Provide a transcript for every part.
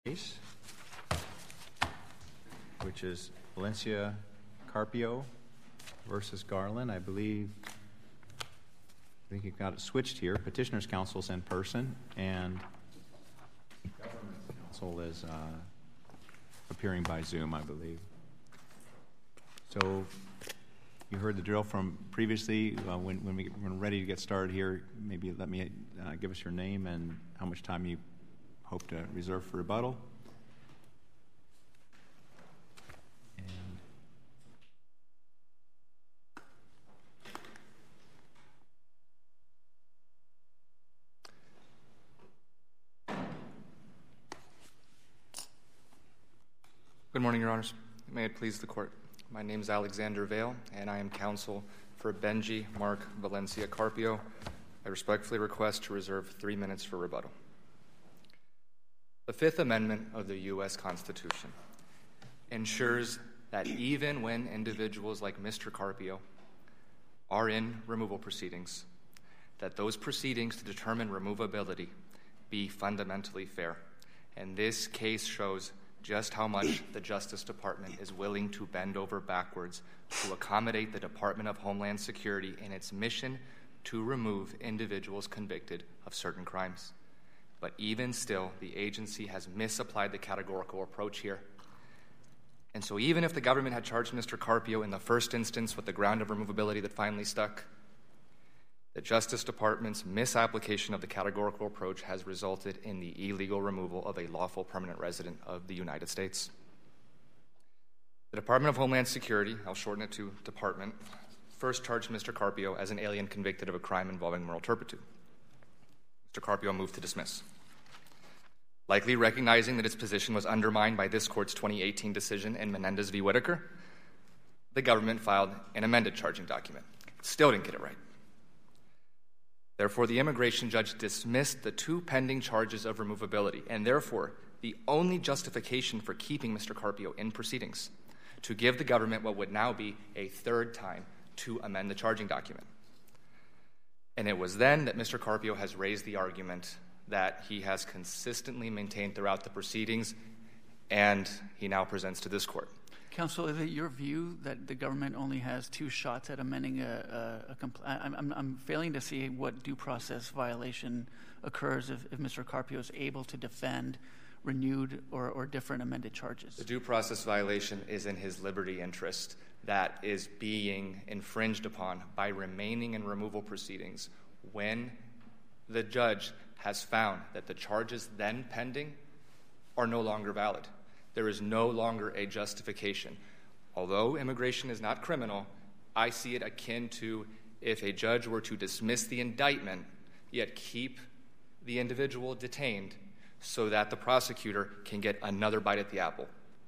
Case, which is Valencia Carpio versus Garland. I think you've got it switched here. Petitioner's Counsel's in person, and Government's Counsel is appearing by Zoom, I believe. So you heard the drill from previously. When we're ready to get started here, maybe let me give us your name and how much time you hope to reserve for rebuttal. Good morning, Your Honors. May it please the Court. My name is Alexander Vale, and I am counsel for Benji Mark Valencia Carpio. I respectfully request to reserve 3 minutes for rebuttal. The Fifth Amendment of the U.S. Constitution ensures that even when individuals like Mr. Carpio are in removal proceedings, that those proceedings to determine removability be fundamentally fair. And this case shows just how much the Justice Department is willing to bend over backwards to accommodate the Department of Homeland Security in its mission to remove individuals convicted of certain crimes. But even still, the agency has misapplied the categorical approach here. And so even if the government had charged Mr. Carpio in the first instance with the ground of removability that finally stuck, the Justice Department's misapplication of the categorical approach has resulted in the illegal removal of a lawful permanent resident of the United States. The Department of Homeland Security, I'll shorten it to Department, first charged Mr. Carpio as an alien convicted of a crime involving moral turpitude. Mr. Carpio moved to dismiss. Likely recognizing that its position was undermined by this court's 2018 decision in Menendez v. Whitaker, the government filed an amended charging document. Still didn't get it right. Therefore, the immigration judge dismissed the two pending charges of removability, and therefore, the only justification for keeping Mr. Carpio in proceedings to give the government what would now be a third time to amend the charging document. And it was then that Mr. Carpio has raised the argument that he has consistently maintained throughout the proceedings, and he now presents to this court. Counsel, is it your view that the government only has two shots at amending I'm failing to see what due process violation occurs if Mr. Carpio is able to defend renewed or different amended charges? The due process violation is in his liberty interest that is being infringed upon by remaining in removal proceedings when the judge has found that the charges then pending are no longer valid. There is no longer a justification. Although immigration is not criminal, I see it akin to if a judge were to dismiss the indictment, yet keep the individual detained so that the prosecutor can get another bite at the apple.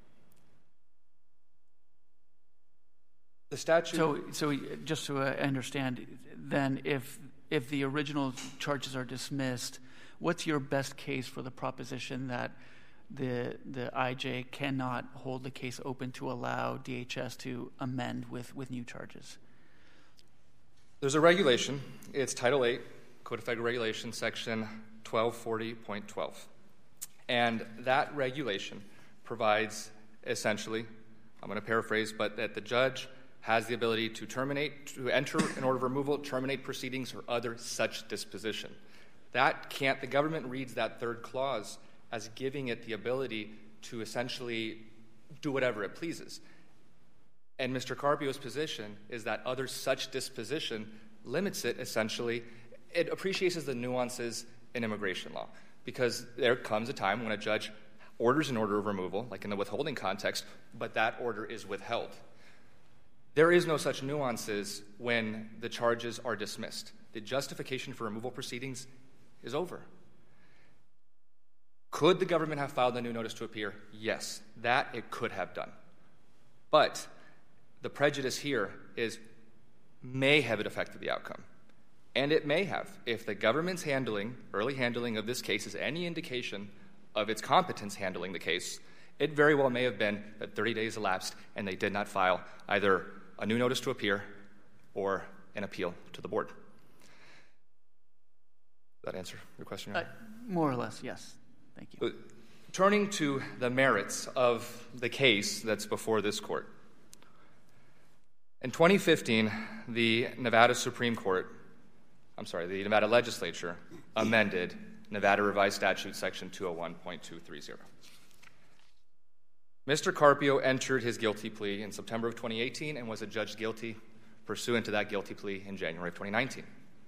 The statute... So just so I understand, then if the original charges are dismissed, what's your best case for the proposition that the IJ cannot hold the case open to allow DHS to amend with new charges? There's a regulation. It's Title 8, Code of Federal Regulations, Section 1240.12. And that regulation provides essentially, I'm going to paraphrase, but that the judge has the ability to enter an order of removal, terminate proceedings, or other such disposition. The government reads that third clause as giving it the ability to essentially do whatever it pleases. And Mr. Carpio's position is that other such disposition limits it essentially. It appreciates the nuances in immigration law, because there comes a time when a judge orders an order of removal, like in the withholding context, but that order is withheld. There is no such nuances when the charges are dismissed. The justification for removal proceedings is over. Could the government have filed a new notice to appear? Yes, that it could have done. But the prejudice here may have affected the outcome. And it may have. If the government's early handling of this case is any indication of its competence handling the case, it very well may have been that 30 days elapsed and they did not file either a new notice to appear or an appeal to the board. Does that answer your question? More or less, yes. Thank you. turning to the merits of the case that's before this court. In 2015, the Nevada legislature amended Nevada Revised Statute Section 201.230. Mr. Carpio entered his guilty plea in September of 2018 and was adjudged guilty pursuant to that guilty plea in January of 2019.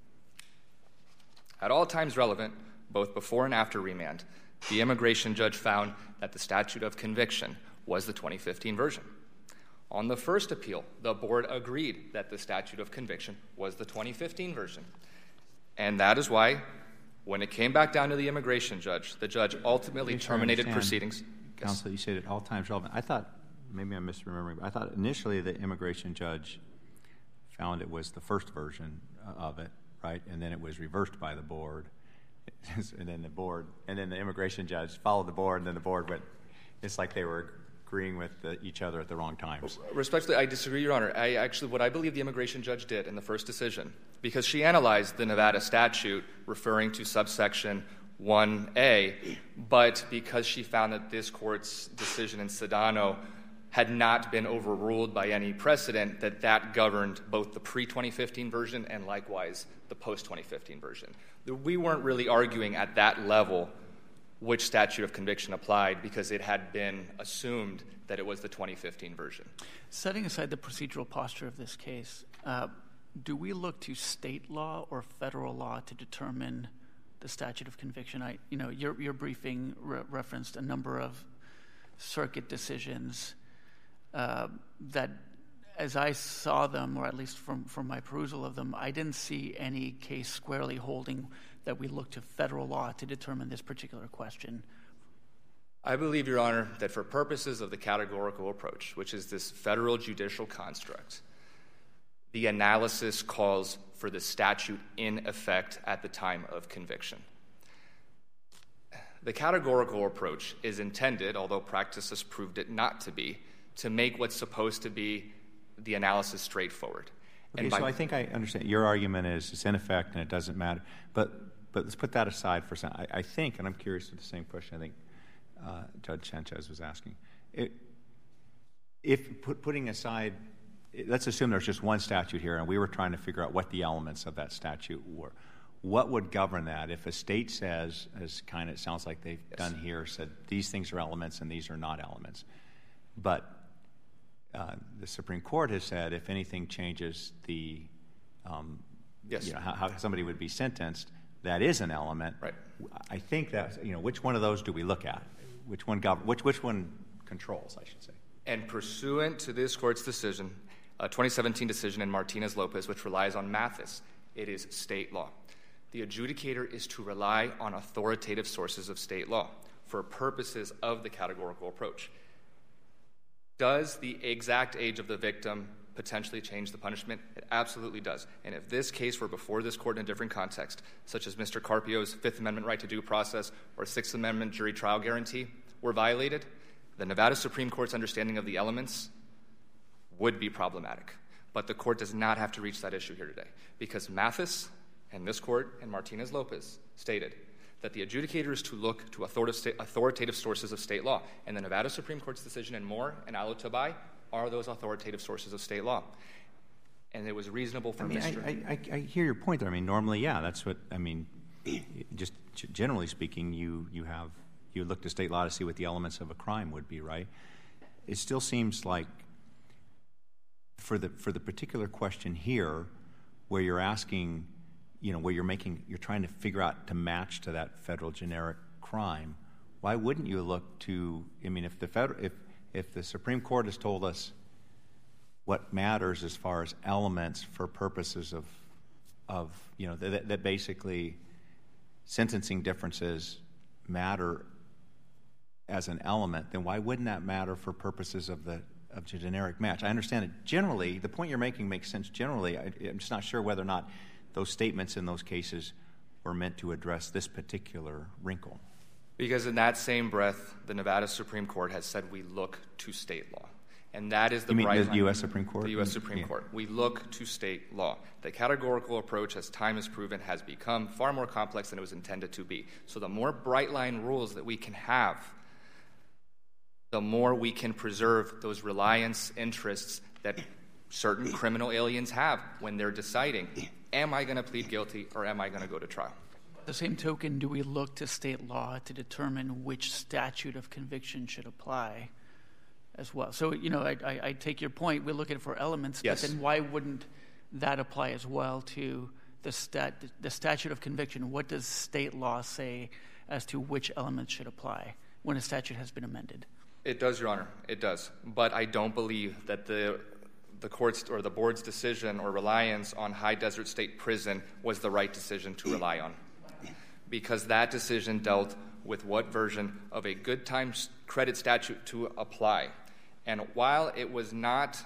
At all times relevant, both before and after remand, the immigration judge found that the statute of conviction was the 2015 version. On the first appeal, the board agreed that the statute of conviction was the 2015 version. And that is why, when it came back down to the immigration judge, the judge ultimately terminated proceedings. Counsel, you said at all times relevant. I thought, maybe I'm misremembering, but I thought initially the immigration judge found it was the first version of it, right? And then it was reversed by the board. And then the immigration judge followed the board, and then the board went, it's like they were agreeing with each other at the wrong times. Respectfully, I disagree, Your Honor. What I believe the immigration judge did in the first decision, because she analyzed the Nevada statute referring to subsection 1A, but because she found that this court's decision in Sedano had not been overruled by any precedent, that governed both the pre-2015 version and likewise the post-2015 version. We weren't really arguing at that level which statute of conviction applied because it had been assumed that it was the 2015 version. Setting aside the procedural posture of this case, do we look to state law or federal law to determine the statute of conviction? Your briefing referenced a number of circuit decisions that, as I saw them, or at least from my perusal of them, I didn't see any case squarely holding that we look to federal law to determine this particular question. I believe, Your Honor, that for purposes of the categorical approach, which is this federal judicial construct, the analysis calls for the statute in effect at the time of conviction. The categorical approach is intended, although practice has proved it not to be, to make what's supposed to be the analysis straightforward. Okay, so I think I understand. Your argument is it's in effect and it doesn't matter. But let's put that aside for a second. I think, and I'm curious to the same question I think Judge Sanchez was asking. Putting aside, let's assume there's just one statute here and we were trying to figure out what the elements of that statute were. What would govern that if a state says, as kind of it sounds like they've done here, said these things are elements and these are not elements? But the Supreme Court has said if anything changes how somebody would be sentenced, that is an element. Right. I think that which one of those do we look at? Which one controls, I should say? And pursuant to this court's decision, a 2017 decision in Martinez-Lopez, which relies on Mathis, it is state law. The adjudicator is to rely on authoritative sources of state law for purposes of the categorical approach. Does the exact age of the victim potentially change the punishment? It absolutely does. And if this case were before this court in a different context, such as Mr. Carpio's Fifth Amendment right to due process or Sixth Amendment jury trial guarantee were violated, the Nevada Supreme Court's understanding of the elements would be problematic. But the court does not have to reach that issue here today because Mathis and this court and Martinez-Lopez stated that the adjudicator is to look to authoritative sources of state law. And the Nevada Supreme Court's decision in Moore and Alo Tabai are those authoritative sources of state law. And it was reasonable for I hear your point there. Normally, that's what, just generally speaking, you look to state law to see what the elements of a crime would be, right? It still seems like for the particular question here where you're asking, where you're trying to figure out to match to that federal generic crime, why wouldn't you look to, if the Supreme Court has told us what matters as far as elements for purposes of that basically sentencing differences matter as an element, then why wouldn't that matter for purposes of generic match? I understand it generally. The point you're making makes sense generally. I'm just not sure whether or not those statements in those cases were meant to address this particular wrinkle. Because in that same breath, the Nevada Supreme Court has said we look to state law. And that is the You mean the U.S. Supreme Court? The U.S. Supreme Court. We look to state law. The categorical approach, as time has proven, has become far more complex than it was intended to be. So the more bright-line rules that we can have the more we can preserve those reliance interests that certain criminal aliens have when they're deciding, am I going to plead guilty or am I going to go to trial? By the same token, do we look to state law to determine which statute of conviction should apply as well? So, I take your point. We look at it for elements, yes. But then why wouldn't that apply as well to the statute of conviction? What does state law say as to which elements should apply when a statute has been amended? It does, Your Honor. It does. But I don't believe that the court's or the board's decision or reliance on High Desert State Prison was the right decision to rely on, because that decision dealt with what version of a good time credit statute to apply. And while it was not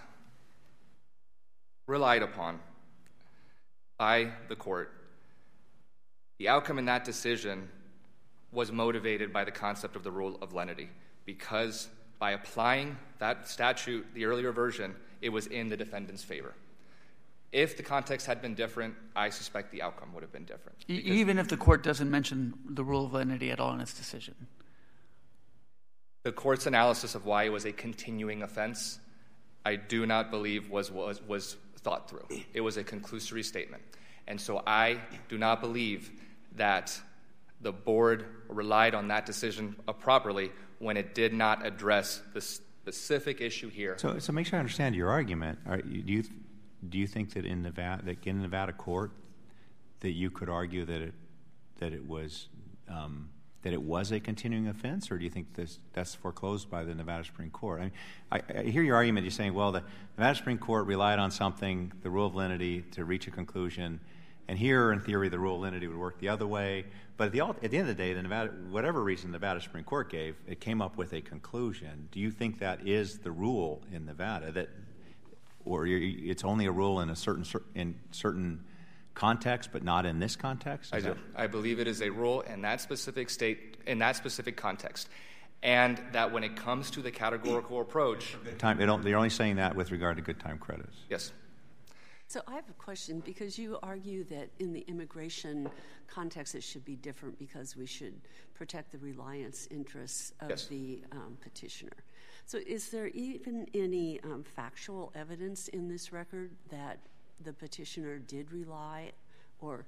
relied upon by the court, the outcome in that decision was motivated by the concept of the rule of lenity, because by applying that statute, the earlier version, it was in the defendant's favor. If the context had been different, I suspect the outcome would have been different. Even if the court doesn't mention the rule of lenity at all in its decision? The court's analysis of why it was a continuing offense, I do not believe was thought through. It was a conclusory statement. And so I do not believe that the board relied on that decision properly when it did not address the specific issue here. So make sure I understand your argument. Do you think that in Nevada court that you could argue that it was a continuing offense, or do you think that's foreclosed by the Nevada Supreme Court? I mean, I hear your argument. You're saying, well, the Nevada Supreme Court relied on something, the rule of lenity, to reach a conclusion, and here, in theory, the rule of lenity would work the other way. But at the end of the day, whatever reason the Nevada Supreme Court gave, it came up with a conclusion. Do you think that is the rule in Nevada, or it's only a rule in certain context, but not in this context? I do. I believe it is a rule in that specific state, in that specific context, and that when it comes to the categorical approach, they're only saying that with regard to good time credits. Yes. So I have a question, because you argue that in the immigration context it should be different because we should protect the reliance interests of yes. the petitioner. So is there even any factual evidence in this record that the petitioner did rely, or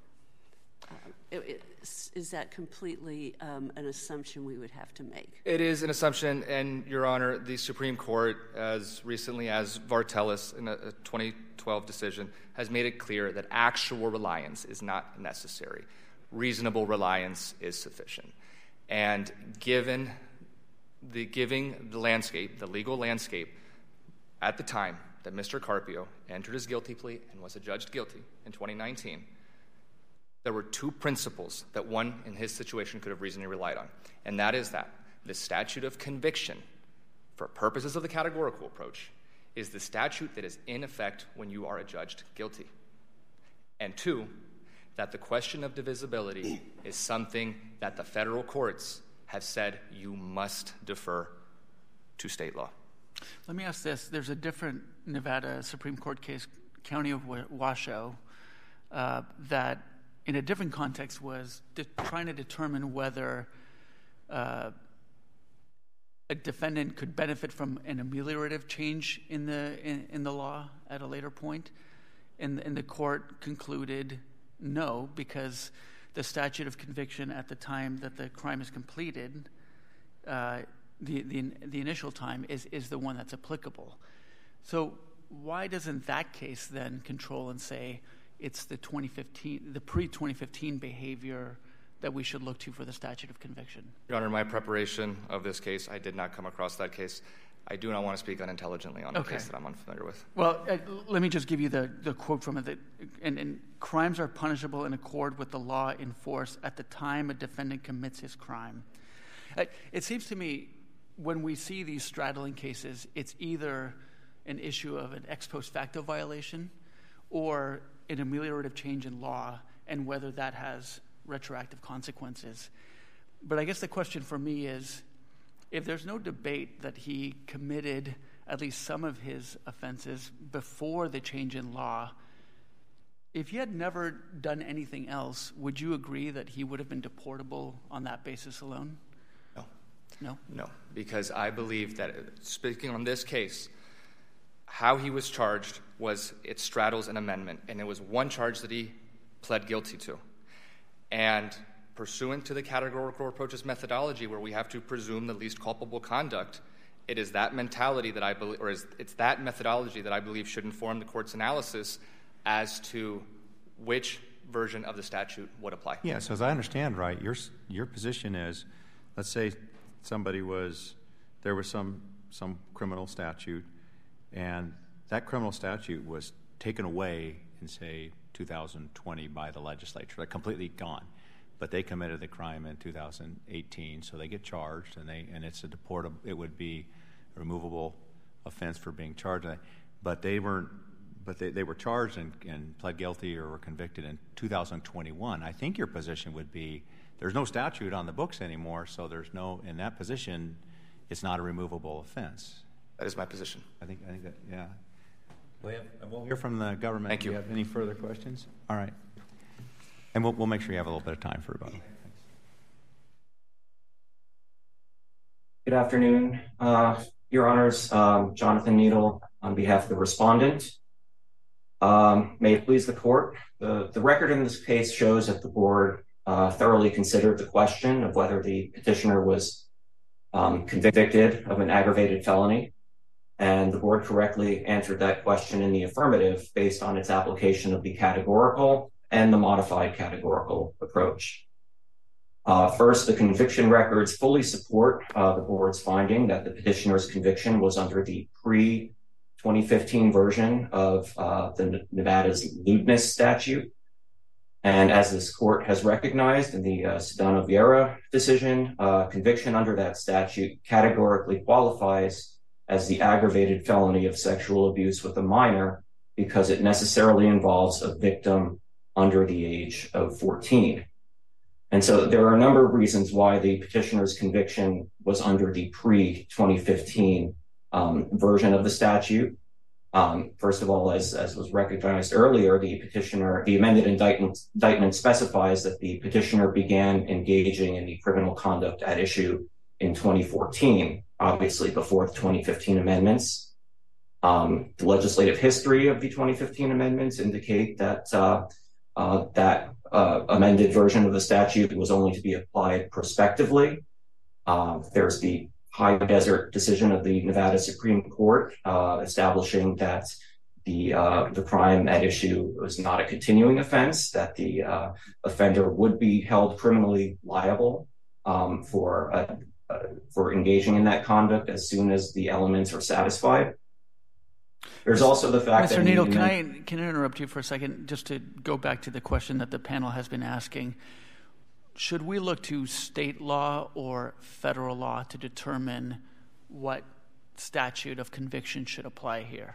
is that completely an assumption we would have to make? It is an assumption, and, Your Honor, the Supreme Court, as recently as Vartelis in a 2012 decision, has made it clear that actual reliance is not necessary. Reasonable reliance is sufficient. And giving the landscape, the legal landscape, at the time that Mr. Carpio entered his guilty plea and was adjudged guilty in 2019, there were two principles that one in his situation could have reasonably relied on. And that is that the statute of conviction, for purposes of the categorical approach, is the statute that is in effect when you are adjudged guilty. And two, that the question of divisibility is something that the federal courts have said you must defer to state law. Let me ask this. There's a different Nevada Supreme Court case, County of Washoe, that in a different context was trying to determine whether a defendant could benefit from an ameliorative change in the law at a later point. And the court concluded no, because the statute of conviction at the time that the crime is completed, the initial time is the one that's applicable. So why doesn't that case then control and say it's the pre-2015 behavior that we should look to for the statute of conviction? Your Honor, in my preparation of this case, I did not come across that case. I do not want to speak unintelligently on a case that I'm unfamiliar with. Well, let me just give you the quote from it. And crimes are punishable in accord with the law in force at the time a defendant commits his crime. It seems to me when we see these straddling cases, it's either an issue of an ex post facto violation or an ameliorative change in law, and whether that has retroactive consequences. But I guess the question for me is, if there's no debate that he committed at least some of his offenses before the change in law, if he had never done anything else, would you agree that he would have been deportable on that basis alone? No. No? No, because I believe that, speaking on this case, how he was charged it straddles an amendment, and it was one charge that he pled guilty to. And pursuant to the categorical approaches methodology, where we have to presume the least culpable conduct, it is that mentality that I believe, it's that methodology that I believe should inform the court's analysis as to which version of the statute would apply. Yeah, so as I understand, right, your position is, let's say there was some criminal statute, and that criminal statute was taken away in, say, 2020 by the legislature, like completely gone. But they committed the crime in 2018, so they get charged, and it's it would be a removable offense for being charged. But they were charged and pled guilty or were convicted in 2021. I think your position would be there's no statute on the books anymore, so in that position, it's not a removable offense. That is my position. I think that, yeah. We'll hear from the government. Thank you. Do you have any further questions? All right. And we'll make sure you have a little bit of time for rebuttal. Good afternoon, Your Honors. Jonathan Needle on behalf of the respondent. May it please the court. The record in this case shows that the board thoroughly considered the question of whether the petitioner was convicted of an aggravated felony, and the board correctly answered that question in the affirmative based on its application of the categorical and the modified categorical approach. First, the conviction records fully support the board's finding that the petitioner's conviction was under the pre-2015 version of the Nevada's lewdness statute. And as this court has recognized in the Sedano-Vieira decision, conviction under that statute categorically qualifies as the aggravated felony of sexual abuse with a minor because it necessarily involves a victim under the age of 14. And so there are a number of reasons why the petitioner's conviction was under the pre-2015 version of the statute. First of all, as was recognized earlier, the amended indictment specifies that the petitioner began engaging in the criminal conduct at issue in 2014, obviously before the 2015 amendments. The legislative history of the 2015 amendments indicate that that amended version of the statute was only to be applied prospectively. There's the High Desert decision of the Nevada Supreme Court establishing that the crime at issue was not a continuing offense, that the offender would be held criminally liable for engaging in that conduct as soon as the elements are satisfied. There's also the fact that— Mr. Needle, can I interrupt you for a second just to go back to the question that the panel has been asking? Should we look to state law or federal law to determine what statute of conviction should apply here?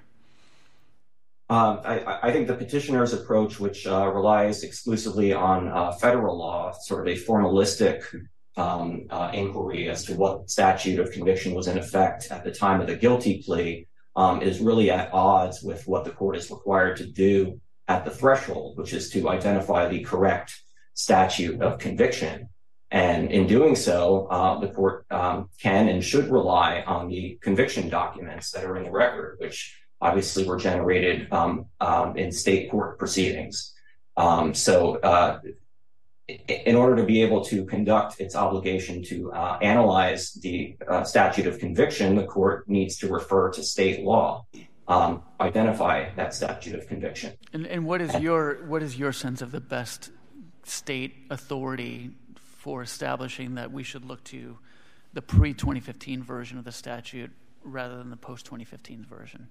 I think the petitioner's approach, which relies exclusively on federal law, sort of a formalistic inquiry as to what statute of conviction was in effect at the time of the guilty plea, is really at odds with what the court is required to do at the threshold, which is to identify the correct statute of conviction. And in doing so, the court can and should rely on the conviction documents that are in the record, which obviously were generated in state court proceedings. So in order to be able to conduct its obligation to analyze the statute of conviction, the court needs to refer to state law, identify that statute of conviction. And what is your sense of the best state authority for establishing that we should look to the pre-2015 version of the statute rather than the post-2015 version?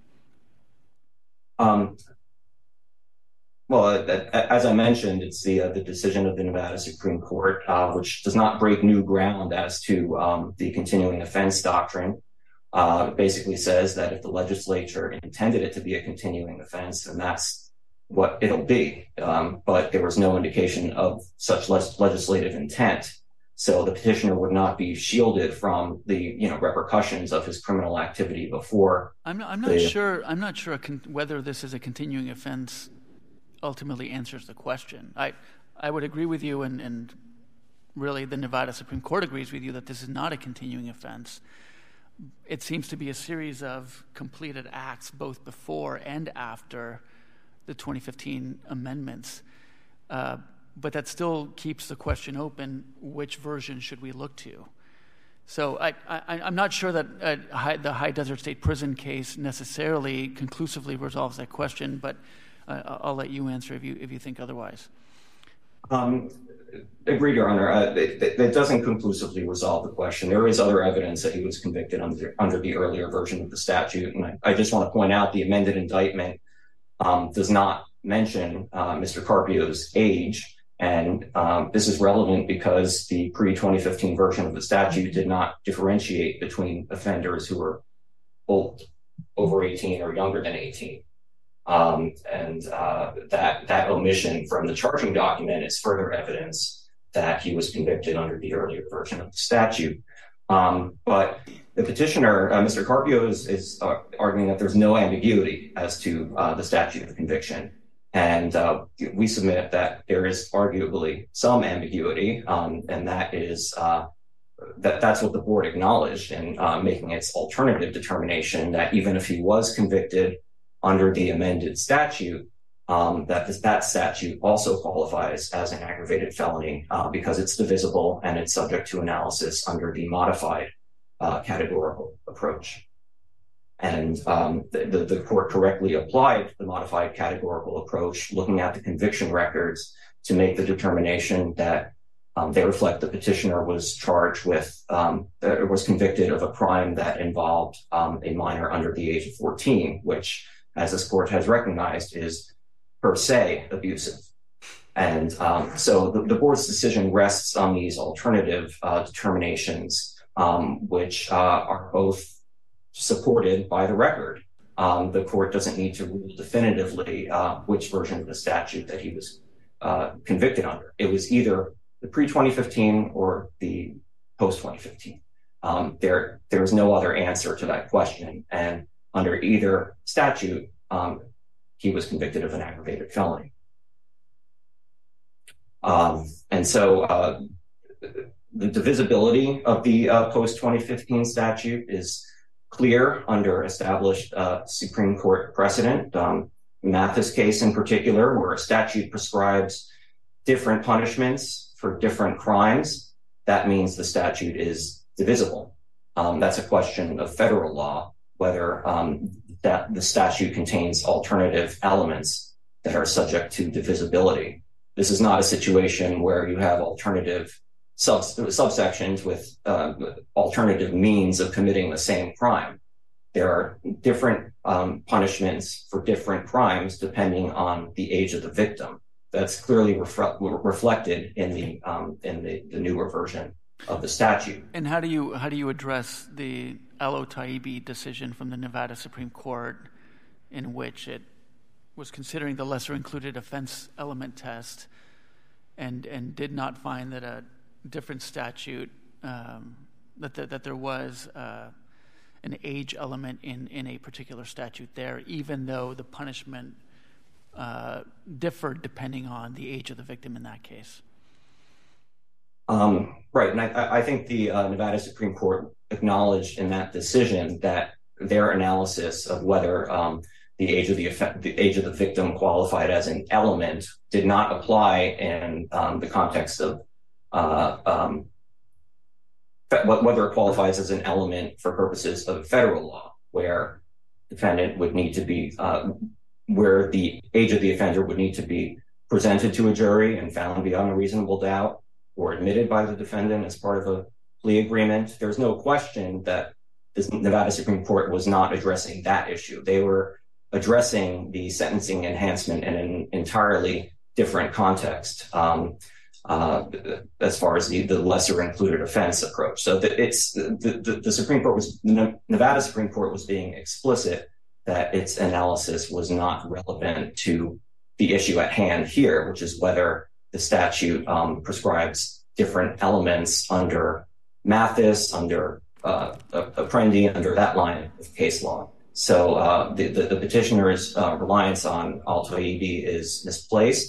Well, as I mentioned, it's the decision of the Nevada Supreme Court, which does not break new ground as to the continuing offense doctrine. It basically says that if the legislature intended it to be a continuing offense, then that's what it'll be. But there was no indication of such legislative intent. So the petitioner would not be shielded from the repercussions of his criminal activity before. I'm not sure whether this is a continuing offense ultimately answers the question. I would agree with you and really the Nevada Supreme Court agrees with you that this is not a continuing offense. It seems to be a series of completed acts both before and after the 2015 amendments. But that still keeps the question open, which version should we look to? So I'm not sure that the High Desert State Prison case necessarily conclusively resolves that question, but I'll let you answer if you think otherwise. Agreed, Your Honor. That doesn't conclusively resolve the question. There is other evidence that he was convicted under the earlier version of the statute. And I just want to point out the amended indictment does not mention Mr. Carpio's age. And this is relevant because the pre-2015 version of the statute did not differentiate between offenders who were old, over 18 or younger than 18. That omission from the charging document is further evidence that he was convicted under the earlier version of the statute. But the petitioner, Mr. Carpio, is arguing that there's no ambiguity as to the statute of conviction. And we submit that there is arguably some ambiguity, and that is that's what the board acknowledged in making its alternative determination, that even if he was convicted under the amended statute, that statute also qualifies as an aggravated felony because it's divisible and it's subject to analysis under the modified categorical approach. And the court correctly applied the modified categorical approach, looking at the conviction records to make the determination that they reflect the petitioner was charged with, was convicted of a crime that involved a minor under the age of 14, which, as this court has recognized, is per se abusive. And so the board's decision rests on these alternative determinations, which are both supported by the record. The court doesn't need to rule definitively which version of the statute that he was convicted under. It was either the pre-2015 or the post-2015. There is no other answer to that question. And under either statute, he was convicted of an aggravated felony. And so the divisibility of the post-2015 statute is clear under established Supreme Court precedent. Mathis case in particular, where a statute prescribes different punishments for different crimes, that means the statute is divisible. That's a question of federal law, whether that the statute contains alternative elements that are subject to divisibility. This is not a situation where you have alternative subsections with alternative means of committing the same crime. There are different punishments for different crimes depending on the age of the victim. That's clearly reflected in the newer version of the statute. And how do you address the El-Otaibi decision from the Nevada Supreme Court, in which it was considering the lesser included offense element test and did not find that a different statute, that there was an age element in a particular statute there, even though the punishment differed depending on the age of the victim in that case? Right, and I think the Nevada Supreme Court acknowledged in that decision that their analysis of whether the age of the victim qualified as an element did not apply in the context of whether it qualifies as an element for purposes of federal law, where defendant would need to be, where the age of the offender would need to be presented to a jury and found beyond a reasonable doubt, or admitted by the defendant as part of a plea agreement. There's no question that the Nevada Supreme Court was not addressing that issue. They were addressing the sentencing enhancement in an entirely different context as far as the lesser included offense approach. So that it's the Supreme Court was, Nevada Supreme Court was being explicit that its analysis was not relevant to the issue at hand here, which is whether the statute prescribes different elements under Mathis, under Apprendi, under that line of case law. So the petitioner's reliance on El-Otaibi is misplaced,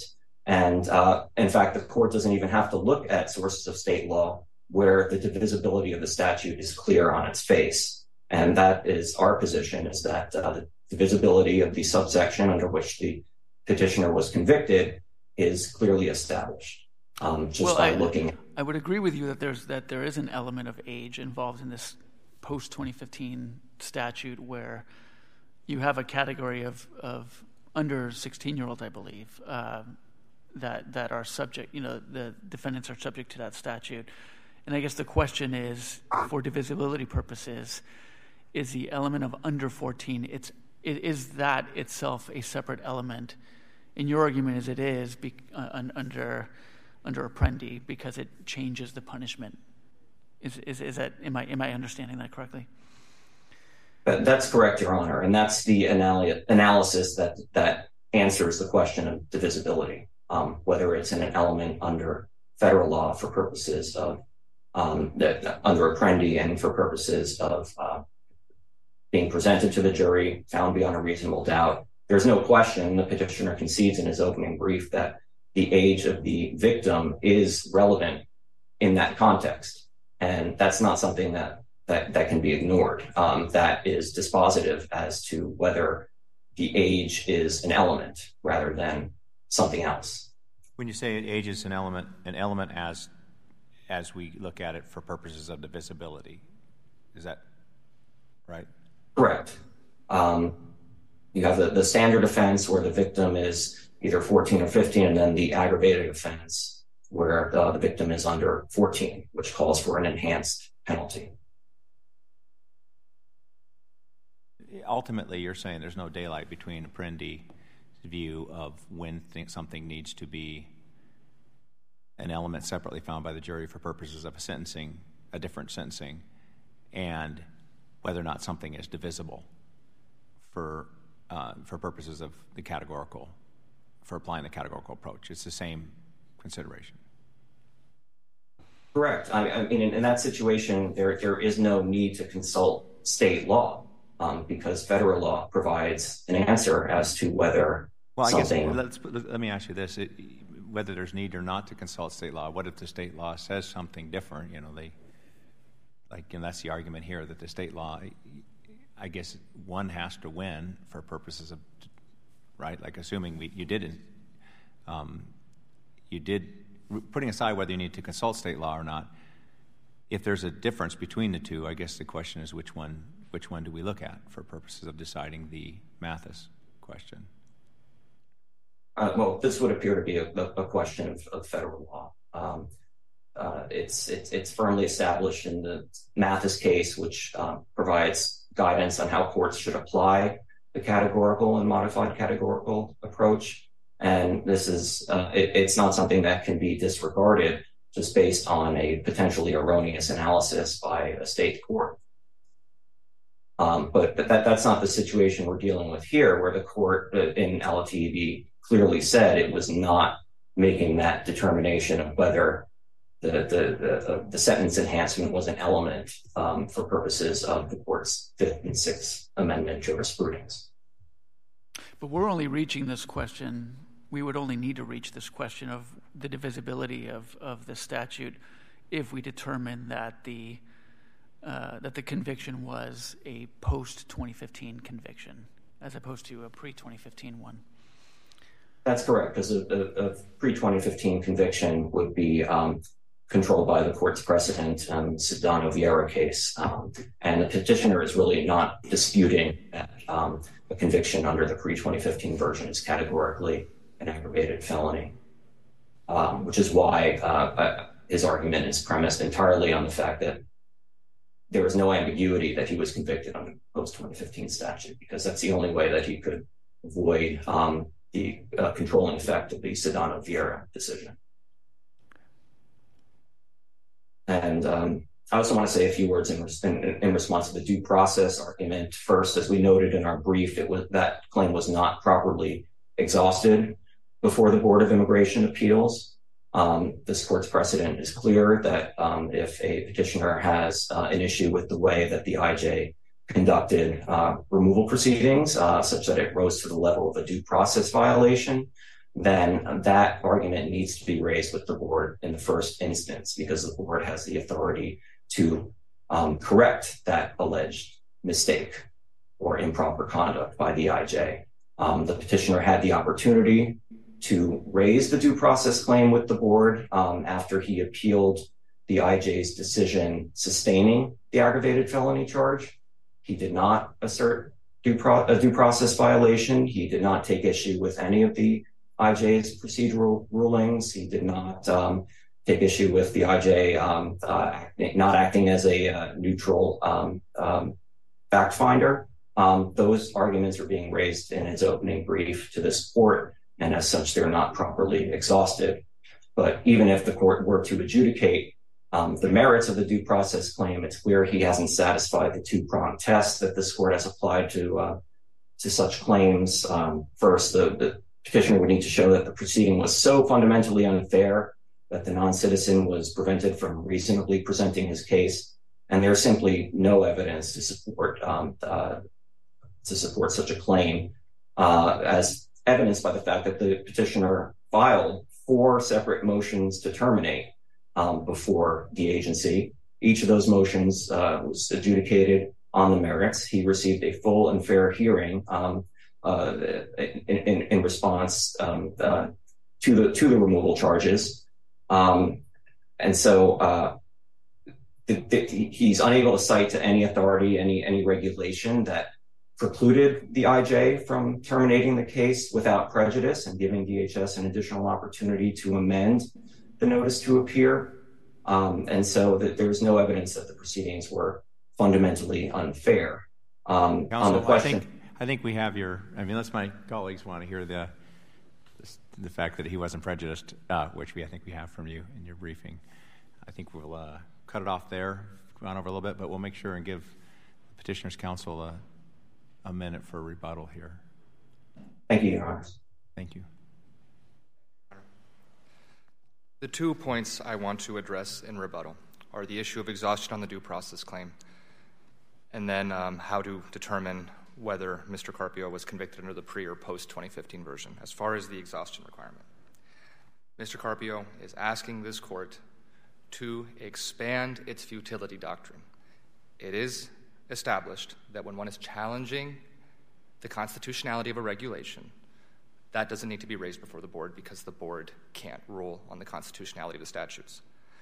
And in fact, the court doesn't even have to look at sources of state law where the divisibility of the statute is clear on its face. And that is our position, is that the divisibility of the subsection under which the petitioner was convicted is clearly established. I would agree with you that there is an element of age involved in this post-2015 statute, where you have a category of under 16-year-olds, I believe, that are subject, the defendants are subject to that statute. And I guess the question is, for divisibility purposes, is the element of under 14, is that itself a separate element? In your argument, as it is under Apprendi, because it changes the punishment. Is that, am I understanding that correctly? That's correct, Your Honor, and that's the analysis that answers the question of divisibility, whether it's in an element under federal law for purposes of under Apprendi and for purposes of being presented to the jury, found beyond a reasonable doubt. There's no question, the petitioner concedes in his opening brief, that the age of the victim is relevant in that context, and that's not something that can be ignored. That is dispositive as to whether the age is an element rather than something else. When you say age is an element as we look at it for purposes of divisibility, is that right? Correct. You have the standard offense where the victim is either 14 or 15, and then the aggravated offense where the victim is under 14, which calls for an enhanced penalty. Ultimately, you're saying there's no daylight between Apprendi's view of when something needs to be an element separately found by the jury for purposes of a different sentencing, and whether or not something is divisible for purposes of the categorical, for applying the categorical approach. It's the same consideration. Correct. I mean, in that situation, there is no need to consult state law because federal law provides an answer as to whether something. Let me ask you this: whether there's need or not to consult state law. What if the state law says something different? That's the argument here, that the state law, I guess one has to win for purposes of, right? Like assuming you did, putting aside whether you need to consult state law or not, if there's a difference between the two, I guess the question is which one do we look at for purposes of deciding the Mathis question? Well, this would appear to be a question of federal law. It's firmly established in the Mathis case, which provides guidance on how courts should apply the categorical and modified categorical approach. And this is it's not something that can be disregarded just based on a potentially erroneous analysis by a state court. But that's not the situation we're dealing with here, where the court in LTV clearly said it was not making that determination of whether the sentence enhancement was an element for purposes of the court's Fifth and Sixth Amendment jurisprudence. But we're only reaching this question. We would only need to reach this question of the divisibility of the statute if we determine that the conviction was a post-2015 conviction as opposed to a pre-2015 one. That's correct, because a pre-2015 conviction would be controlled by the court's precedent, Sedano Vieira case. And the petitioner is really not disputing that a conviction under the pre-2015 version is categorically an aggravated felony, which is why his argument is premised entirely on the fact that there is no ambiguity that he was convicted under the post-2015 statute, because that's the only way that he could avoid the controlling effect of the Sedano Vieira decision. And I also want to say a few words in response to the due process argument. First, as we noted in our brief, that claim was not properly exhausted before the Board of Immigration Appeals. This court's precedent is clear that if a petitioner has an issue with the way that the IJ conducted removal proceedings, such that it rose to the level of a due process violation, then that argument needs to be raised with the board in the first instance, because the board has the authority to correct that alleged mistake or improper conduct by the IJ. The petitioner had the opportunity to raise the due process claim with the board after he appealed the IJ's decision sustaining the aggravated felony charge. He did not assert a due process violation. He did not take issue with any of the IJ's procedural rulings. He did not take issue with the IJ not acting as a neutral fact finder. Those arguments are being raised in its opening brief to this court, and as such, they're not properly exhausted. But even if the court were to adjudicate the merits of the due process claim, it's clear he hasn't satisfied the two-pronged test that this court has applied to such claims. First, the petitioner would need to show that the proceeding was so fundamentally unfair that the non-citizen was prevented from reasonably presenting his case, and there's simply no evidence to support such a claim, as evidenced by the fact that the petitioner filed 4 separate motions to terminate before the agency. Each of those motions was adjudicated on the merits. He received a full and fair hearing in response to the removal charges. And so he's unable to cite to any authority, any regulation that precluded the IJ from terminating the case without prejudice and giving DHS an additional opportunity to amend the notice to appear. And so there's no evidence that the proceedings were fundamentally unfair. Counsel, on the question, I think we have unless my colleagues want to hear the fact that he wasn't prejudiced, which I think we have from you in your briefing. I think we'll cut it off there, gone over a little bit, but we'll make sure and give the petitioner's counsel a minute for a rebuttal here. Thank you, Your Honor. Thank you. The 2 points I want to address in rebuttal are the issue of exhaustion on the due process claim, and then how to determine whether Mr. Carpio was convicted under the pre- or post-2015 version. As far as the exhaustion requirement, Mr. Carpio is asking this court to expand its futility doctrine. It is established that when one is challenging the constitutionality of a regulation, that doesn't need to be raised before the board because the board can't rule on the constitutionality of the statutes.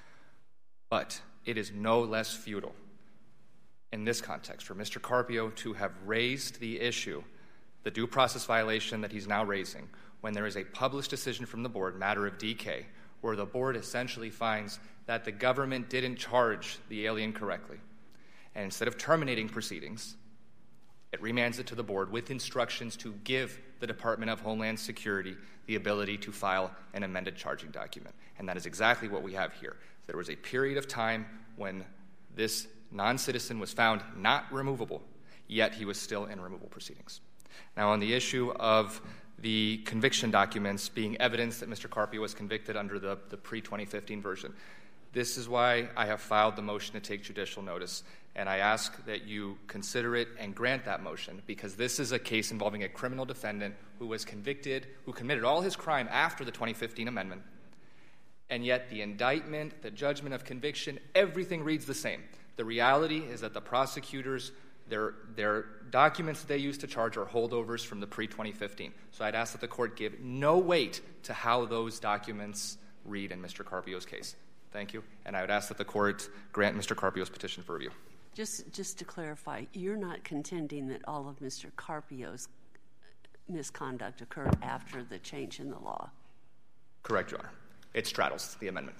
But it is no less futile in this context for Mr. Carpio to have raised the issue, the due process violation that he's now raising, when there is a published decision from the board, matter of DK, where the board essentially finds that the government didn't charge the alien correctly. And instead of terminating proceedings, it remands it to the board with instructions to give the Department of Homeland Security the ability to file an amended charging document. And that is exactly what we have here. There was a period of time when this non-citizen was found not removable, yet he was still in removal proceedings. Now, on the issue of the conviction documents being evidence that Mr. Carpio was convicted under the pre-2015 version, this is why I have filed the motion to take judicial notice, and I ask that you consider it and grant that motion, because this is a case involving a criminal defendant who was convicted, who committed all his crime after the 2015 amendment, and yet the indictment, the judgment of conviction, everything reads the same. The reality is that the prosecutors, their documents that they use to charge are holdovers from the pre-2015. So I'd ask that the court give no weight to how those documents read in Mr. Carpio's case. Thank you. And I would ask that the court grant Mr. Carpio's petition for review. Just to clarify, you're not contending that all of Mr. Carpio's misconduct occurred after the change in the law? Correct, Your Honor. It straddles the amendment.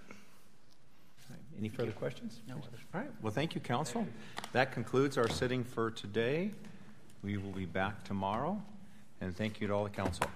Any further questions? No. All right. Well, thank you, counsel. That concludes our sitting for today. We will be back tomorrow. And thank you to all the counsel.